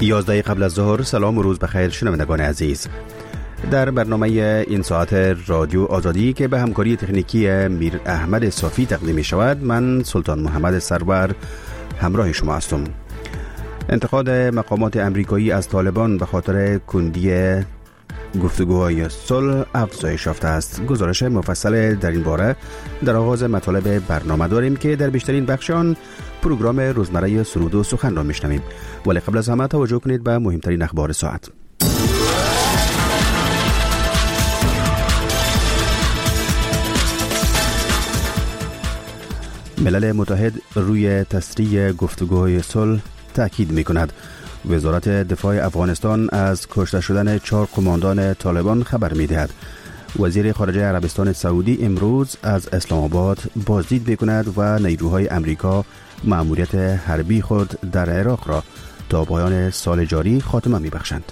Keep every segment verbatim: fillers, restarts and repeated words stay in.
یازده قبل از ظهر. سلام و روز بخیر شنوندگان عزیز. در برنامه این ساعت رادیو آزادی که به همکاری تکنیکی میر احمد صافی تقدیم می شود، من سلطان محمد سرور همراه شما هستم. انتقاد مقامات امریکایی از طالبان به خاطر کندی گفتگوهای صلح افزایش یافته است. گزارش مفصل در این باره در آغاز مطالب برنامه داریم که در بیشترین بخش آن پروگرام روزمره سرود و سخن را میشنویم، ولی قبل از همه توجه کنید به مهمترین اخبار ساعت. ملل متحد روی تسریع گفتگوهای صلح تاکید می‌کند. وزارت دفاع افغانستان از کشته شدن چهار قماندان طالبان خبر می‌دهد. وزیر خارجه عربستان سعودی امروز از اسلام آباد بازدید می‌کند و نیروهای امریکا مأموریت حربی خود در عراق را تا پایان سال جاری خاتمه می‌بخشند.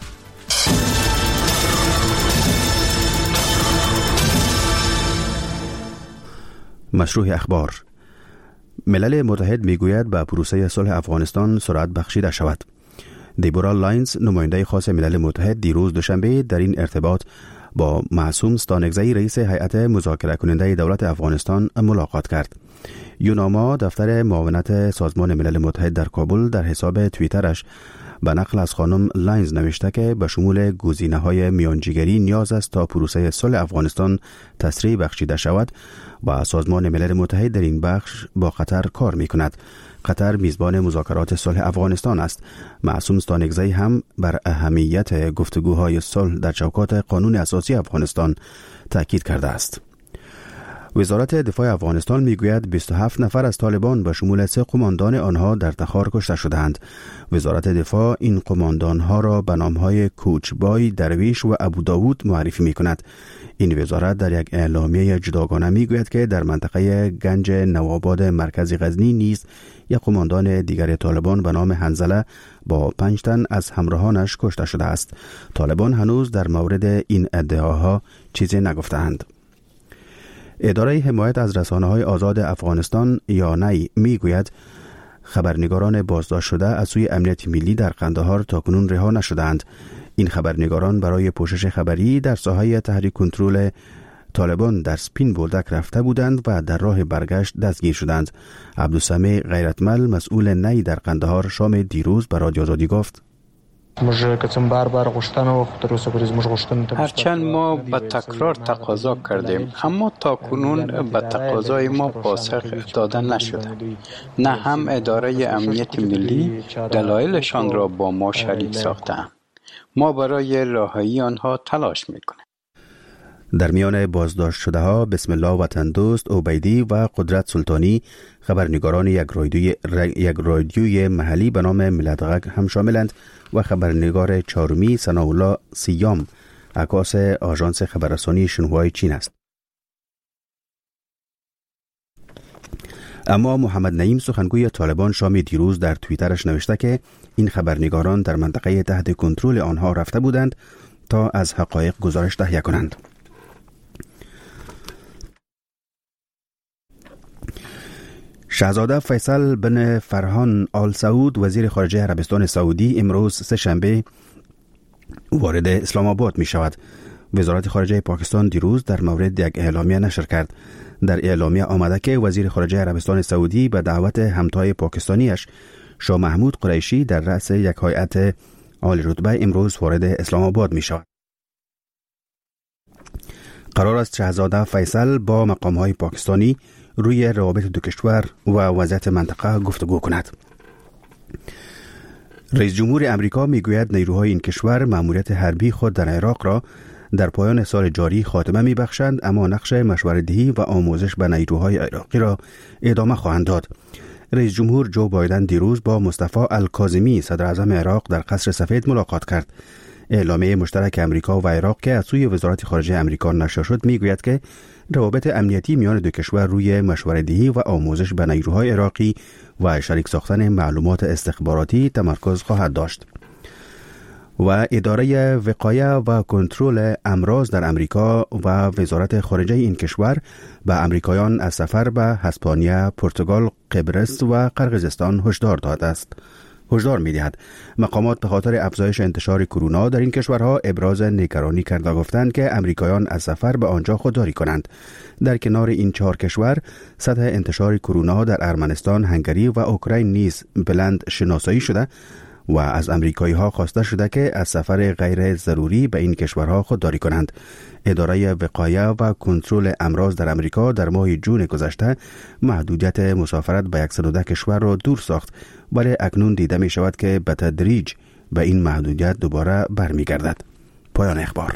مشروع اخبار. ملل متحد میگوید به پروسه صلح افغانستان سرعت بخشیده شود. دیبورا لاینز، نماینده خاص ملل متحد، دیروز دوشنبه در این ارتباط با معصوم ستانکزی، رئیس هیئت مذاکره کننده دولت افغانستان، ملاقات کرد. یوناما، دفتر معاونت سازمان ملل متحد در کابل، در حساب توییترش به نقل از خانم لاینز نوشته که به شمول گزینه‌های میانجیگری نیاز است تا پروسه صلح افغانستان تسریع بخشیده شود و سازمان ملل متحد در این بخش با قطر کار می‌کند. قطر میزبان مذاکرات صلح افغانستان است. معصوم ستانکزی هم بر اهمیت گفتگوهای صلح در چوکات قانون اساسی افغانستان تاکید کرده است. وزارت دفاع افغانستان میگوید بیست و هفت نفر از طالبان به شمول سه قماندان آنها در تخار کشته شدند. وزارت دفاع این قماندانها را به نامهای کوچبای، درویش و ابو داود معرفی میکند. این وزارت در یک اعلامیه جداگانه میگوید که در منطقه گنج نوآباد مرکزی غزنی نیز یک قماندان دیگر طالبان به نام حنظله با پنج تن از همراهانش کشته شده است. طالبان هنوز در مورد این ادعاها چیزی نگفتند. اداره حمایت از رسانه‌های آزاد افغانستان یا نی میگوید خبرنگاران بازداشت شده از سوی امنیت ملی در قندهار تاکنون رها نشدند. این خبرنگاران برای پوشش خبری در ساحه تحریک کنترل طالبان در سپین بولدک رفته بودند و در راه برگشت دستگیر شدند. عبدالسمیع غیرتمل، مسئول نی در قندهار، شام دیروز به رادیو آزادی گفت: هرچند ما به تکرار تقاضا کردیم، اما تاکنون به تقاضای ما پاسخ داده نشده. نه هم اداره امنیت ملی دلایلشان را با ما شریک ساختند. ما برای رهایی آنها تلاش میکنیم. در میان بازداشت شده ها بسم الله وطن دوست عبیدی و قدرت سلطانی، خبرنگاران یک رادیوی یک رادیوی محلی به نام ملت‌غک هم شاملند و خبرنگار چهارمی ثناءالله سیام، عکاس آژانس خبررسانی شنوای چین است. اما محمد نعیم، سخنگوی طالبان، شام دیروز در توییترش نوشته که این خبرنگاران در منطقه تحت کنترل آنها رفته بودند تا از حقایق گزارش تهیه کنند. شاهزاده فیصل بن فرحان آل سعود، وزیر خارجه عربستان سعودی، امروز سه شنبه وارد اسلام آباد می شود. وزارت خارجه پاکستان دیروز در مورد یک اعلامیه نشر کرد. در اعلامیه آمده که وزیر خارجه عربستان سعودی به دعوت همتای پاکستانیش شاه محمود قریشی در رأس یک هیئت عالی رتبه امروز وارد اسلام آباد می شود. قرار است شاهزاده فیصل با مقام‌های پاکستانی روی روابط دو کشور و وضعیت منطقه گفتگو کند. رئیس جمهور امریکا میگوید نیروهای این کشور مأموریت حربی خود در عراق را در پایان سال جاری خاتمه میبخشند، اما نقش مشورت‌دهی و آموزش به نیروهای عراقی را ادامه خواهند داد. رئیس جمهور جو بایدن دیروز با مصطفی الکاظمی، صدر اعظم عراق، در قصر سفید ملاقات کرد. اعلامیه مشترک امریکا و عراق که از سوی وزارت خارجه امریکا نشر شد میگوید که روابط امنیتی میان دو کشور روی مشورت‌دهی و آموزش به نیروهای عراقی و شریک ساختن معلومات استخباراتی تمرکز خواهد داشت. و اداره وقایه و کنترل امراض در امریکا و وزارت خارجه این کشور به امریکایان از سفر به اسپانیا، پرتغال، قبرس و قرقیزستان هشدار داده است. هشدار می‌دهد مقامات به خاطر افزایش انتشار کرونا در این کشورها ابراز نگرانی کرد و گفتند که امریکایان از سفر به آنجا خودداری کنند. در کنار این چهار کشور سطح انتشار کرونا در ارمنستان، هنگری و اوکراین نیز بلند شناسایی شده و از امریکایی ها خواسته شده که از سفر غیر ضروری به این کشورها خودداری کنند. اداره وقایه و کنترل امراض در امریکا در ماه جون گذشته محدودیت مسافرت به صد و ده کشور را دور ساخت، ولی اکنون دیده می شود که به تدریج به این محدودیت دوباره برمی گردد. پایان اخبار.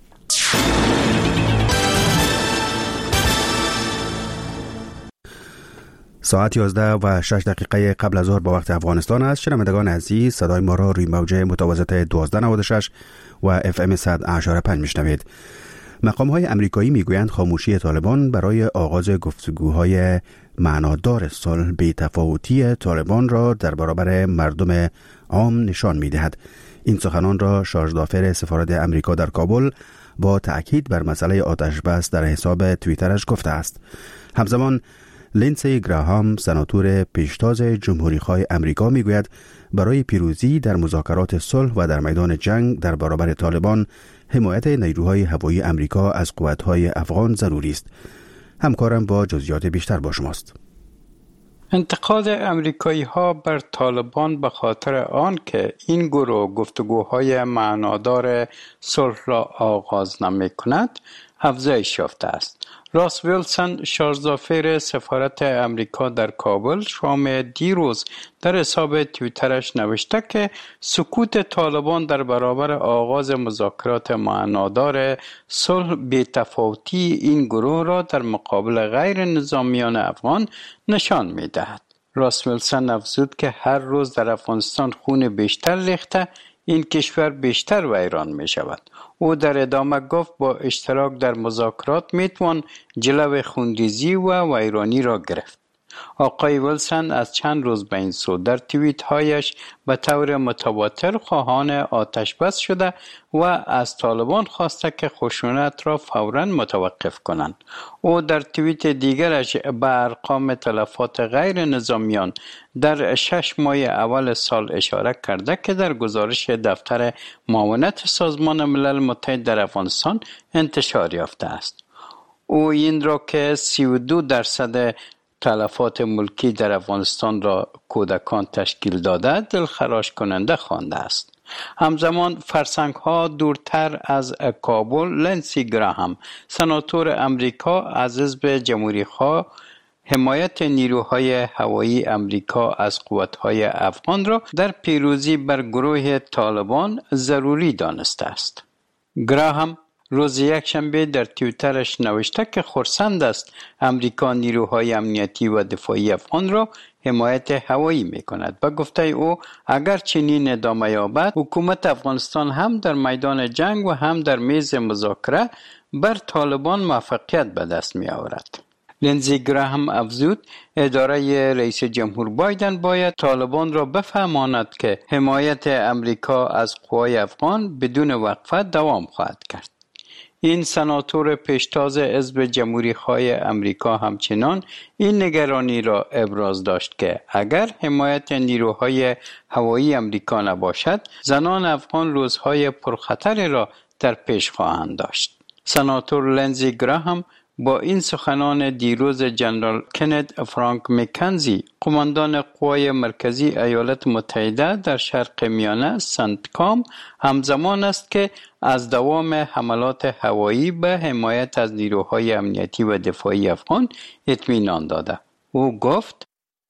ساعت یازده و شش دقیقه قبل از ظهر با وقت افغانستان است. شنوندگان عزیز، صدای ما را روی موج متوسط دوازده نود و شش و اف ام صد و پنج میشنوید. مقام های امریکایی میگویند خاموشی طالبان برای آغاز گفتگوهای معنادار صلح بی تفاوتی طالبان را در برابر مردم عام نشان میدهد. این سخنان را شارژدافر سفارت امریکا در کابل با تأکید بر مسئله آتش بس در حساب توییترش گفته است. همزمان لینسی گراهام، سناتور پیشتاز جمهوری‌خواه امریکا میگوید برای پیروزی در مذاکرات صلح و در میدان جنگ در برابر طالبان حمایت نیروهای هوایی امریکا از قوت‌های افغان ضروری است. همکارم با جزئیات بیشتر با شماست. انتقاد امریکایی ها بر طالبان به خاطر آن که این گروه گفتگوهای معنادار صلح را آغاز نمی کند افزایش یافته است. راس ویلسون، شارژدافر سفارت امریکا در کابل، شام دیروز در حساب توییترش نوشته که سکوت طالبان در برابر آغاز مذاکرات معنادار صلح بی‌تفاوتی این گروه را در مقابل غیر نظامیان افغان نشان می‌دهد. راس ویلسون افزود که هر روز در افغانستان خون بیشتر ریخته، این کشور بیشتر ویران می شود. او در ادامه گفت با اشتراک در مذاکرات می توان جلو خونریزی و ویرانی را گرفت. آقای ویلسون از چند روز به این سو در توییت هایش به طور متواتر خواهان آتش بس شده و از طالبان خواسته که خشونت را فوراً متوقف کنند. او در توییت دیگرش به ارقام تلفات غیر نظامیان در شش ماه اول سال اشاره کرده که در گزارش دفتر معاونت سازمان ملل متحد در افغانستان انتشار یافته است. او این را که سی و دو درصد تلفات ملکی در افغانستان را کودکان تشکیل داده دلخراش کننده خوانده است. همزمان فرسنگ ها دورتر از کابل، لینسی گراهام، سناتور امریکا از حزب جمهوری‌خواه، حمایت نیروهای هوایی امریکا از قوت‌های افغان را در پیروزی بر گروه طالبان ضروری دانسته است. گراهام روز یکشنبه در توییترش نوشته که خرسند است امریکا نیروهای امنیتی و دفاعی افغان را حمایت هوایی می کند. به گفته او اگر چنین ادامه یابد حکومت افغانستان هم در میدان جنگ و هم در میز مذاکره بر طالبان موفقیت به دست می آورد. لینزی گراهام افزود اداره رئیس جمهور بایدن باید طالبان را بفهماند که حمایت امریکا از قوای افغان بدون وقفه دوام خواهد کرد. این سناتور پیشتاز حزب جمهوری‌خواه امریکا همچنان این نگرانی را ابراز داشت که اگر حمایت نیروهای هوایی امریکا نباشد، زنان افغان روزهای پرخطر را در پیش خواهند داشت. سناتور لینزی گراهام با این سخنان دیروز جنرال کنت فرانک مکنزی، قماندان قوای مرکزی ایالات متحده در شرق میانه سنتکام، همزمان است که از دوام حملات هوایی به حمایت از نیروهای امنیتی و دفاعی افغان اطمینان داده. او گفت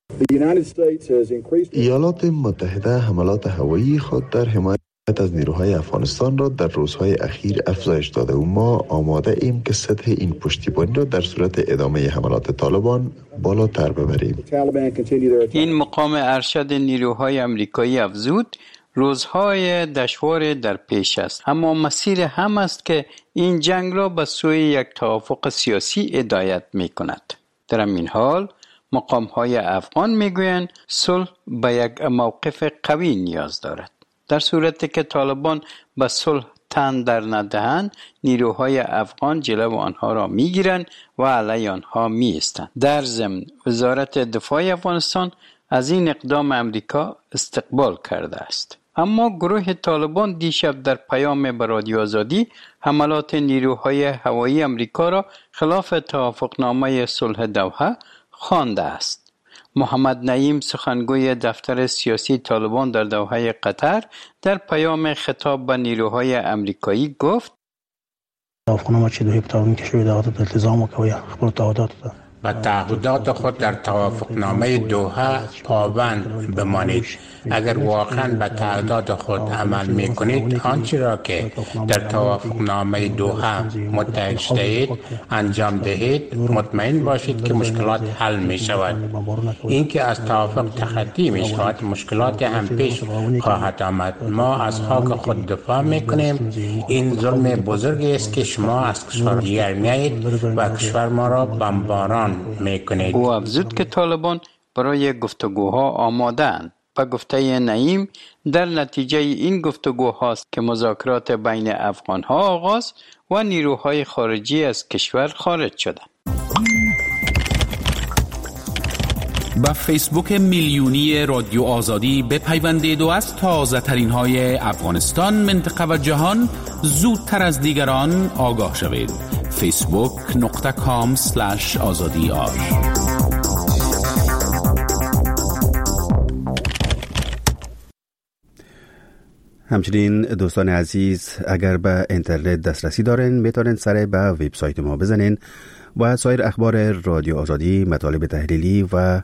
ایالات متحده حملات هوایی خود در حمایت از نیروهای افغانستان را در روزهای اخیر افزایش داده و ما آماده ایم که سطح این پشتیبانی را در صورت ادامه حملات طالبان بالاتر ببریم. این مقام ارشد نیروهای امریکایی افزود روزهای دشوار در پیش است، اما مسیر هم است که این جنگ را به سوی یک توافق سیاسی هدایت می کند. در این حال مقام‌های افغان میگویند صلح به یک موقف قوی نیاز دارد. در صورتی که طالبان به صلح تن در ندهند، نیروهای افغان جلو آنها را میگیرند و علیه آنها میایستند. در ضمن وزارت دفاع افغانستان از این اقدام امریکا استقبال کرده است. اما گروه طالبان دیشب در پیام به رادیو آزادی حملات نیروهای هوایی امریکا را خلاف توافقنامه صلح دوحه خوانده است. محمد نعیم سخنگوی دفتر سیاسی طالبان در دوحه قطر در پیام خطاب به نیروهای امریکایی گفت: توافقنامه چه دوحه طالبان که شوی دعوت التزام و کوی خبر تعهدات داد و تعهدات خود در توافقنامه دوحه پابند بمانید. اگر واقعا به تعهدات خود عمل می کنید، آنچه را که در توافقنامه دوحه متحد شدید انجام دهید، مطمئن باشید که مشکلات حل می شود. اینکه از توافق تخطی می شود، مشکلات هم پیش خواهد آمد. ما از خاک خود دفاع می کنیم. این ظلم بزرگی است که شما از کشور دیگر میایید و کشور ما را بمباران می کنید. او افزود که طالبان برای گفتگوها آماده‌اند. به گفته نعیم، در نتیجه این گفتگوهاست که مذاکرات بین افغانها آغاز و نیروهای خارجی از کشور خارج شدند. با فیسبوک میلیونی رادیو آزادی بپیوندید و از تازه ترین های افغانستان، منطقه و جهان زودتر از دیگران آگاه شوید. فیسبوک نقطه کام سلش آزادی آر. همچنین دوستان عزیز، اگر به اینترنت دسترسی دارین میتونین سر به وبسایت ما بزنین و سایر اخبار رادیو آزادی، مطالب تحلیلی و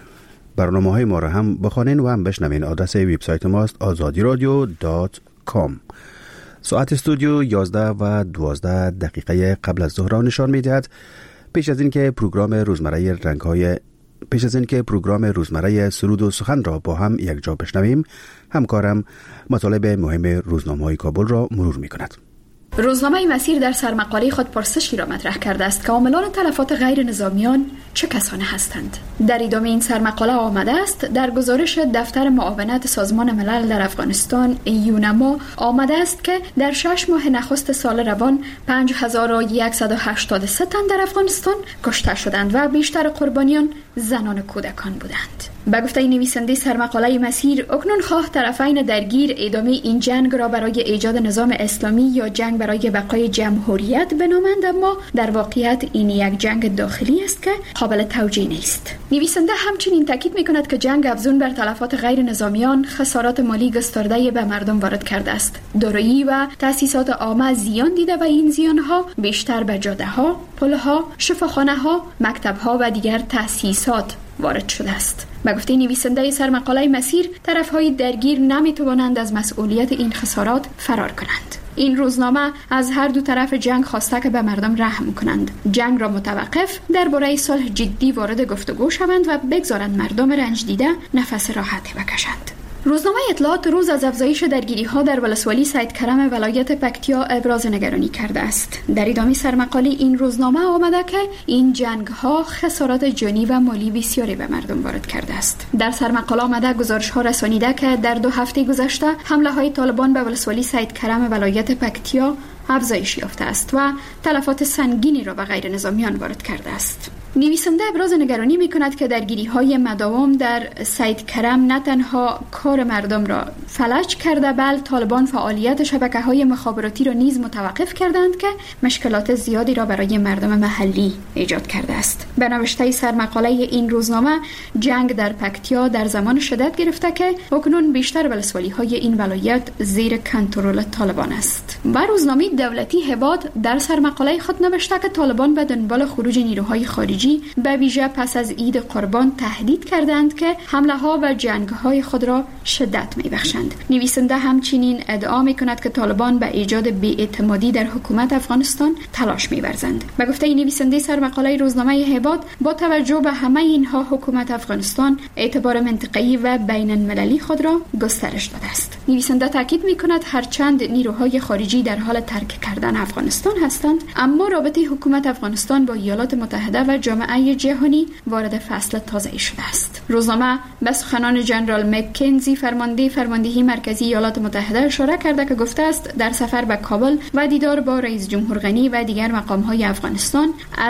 برنامه های ما را هم بخوانین و هم بشنوین. آدرس وبسایت ماست آزادی رادیو دات کام. ساعت استودیو یازده و دوازده دقیقه قبل از ظهر نشان میدهد. پیش از این که پروگرام روزمره رنگ های پیش از این که پروگرام روزمره سرود و سخن را با هم یک جا بشنویم، همکارم مطالب مهم روزنامه‌های کابل را مرور می‌کند. روزنامه مسیر در سرمقاله خود پرسشی را مطرح کرده است که عاملان تلفات غیر نظامیان چه کسانی هستند. در ادامه این سرمقاله آمده است در گزارش دفتر معاونت سازمان ملل در افغانستان یونما آمده است که در شش ماه نخست سال روان پنج هزار و صد و هشتاد و سه تن در افغانستان کشته شدند و بیشتر قربانیان زنان و کودکان بودند. به گفته نویسنده سرمقاله مسیر، اکنون خواه طرفین درگیر ادامه این جنگ را برای ایجاد نظام اسلامی یا جنگ برای بقای جمهوریت بنامند، اما در واقعیت این یک جنگ داخلی است که قابل توجیه نیست. نویسنده همچنین تاکید می‌کند که جنگ افزون بر تلفات غیر نظامیان خسارات مالی گسترده به مردم وارد کرده است. دارایی و تأسیسات عامه زیان دیده و این زیان‌ها بیشتر به جاده‌ها، پل‌ها، شفاخانه‌ها، مکتب‌ها و دیگر تأسیسات وارد شده است. به گفته نویسنده سرمقاله مسیر، طرف‌های درگیر نمی‌توانند از مسئولیت این خسارات فرار کنند. این روزنامه از هر دو طرف جنگ خواسته که به مردم رحم کنند، جنگ را متوقف، درباره صلح جدی وارد گفتگو شوند و بگذارند مردم رنج دیده نفس راحتی بکشند. روزنامه اطلاعات روز از افزایش درگیری‌ها در ولسوالی سید کرم ولایت پکتیا ابراز نگرانی کرده است. در ادامه سرمقاله این روزنامه آمده که این جنگ‌ها خسارات جانی و مالی بسیاری به مردم وارد کرده است. در سرمقاله آمده گزارش‌ها رسانیده که در دو هفته گذشته حمله‌های طالبان به ولسوالی سید کرم ولایت پکتیا افزایش یافته است و تلفات سنگینی را به غیر نظامیان وارد کرده است. نویسنده ابراز نگرانی می‌کند که درگیری‌های مداوم در سید کرم نه تنها کار مردم را فلج کرده، بل طالبان فعالیت شبکه‌های مخابراتی را نیز متوقف کردند که مشکلات زیادی را برای مردم محلی ایجاد کرده است. به نوشته سرمقاله این روزنامه، جنگ در پکتیا در زمان شدت گرفته که اکنون بیشتر ولسوالی‌های این ولایت زیر کنترل طالبان است. و روزنامه دولتی هباد در سرمقاله خود نوشته که طالبان به دنبال خروج نیروهای خارجی به ویژه پس از عید قربان تهدید کردند که حمله ها و جنگ های خود را شدت می بخشند. نویسنده همچنین ادعا می کند که طالبان به ایجاد بی‌اعتمادی در حکومت افغانستان تلاش می ورزند. به گفته نویسنده سرمقاله روزنامه هباد، با توجه به همه اینها حکومت افغانستان اعتبار منطقه‌ای و بین المللی خود را گسترش داده است. نویسنده تاکید می کند هرچند نیروهای خارجی در حال ترک کردن افغانستان هستند، اما رابطه حکومت افغانستان با ایالات متحده و جامعه جهانی وارد فصل تازه‌ای شده است. روزنامه به سخنان جنرال مکنزی، فرمانده فرماندهی مرکزی ایالات متحده، اشاره کرده که گفته است در سفر به کابل و دیدار با رئیس جمهور غنی و دیگر مقام‌های افغانستان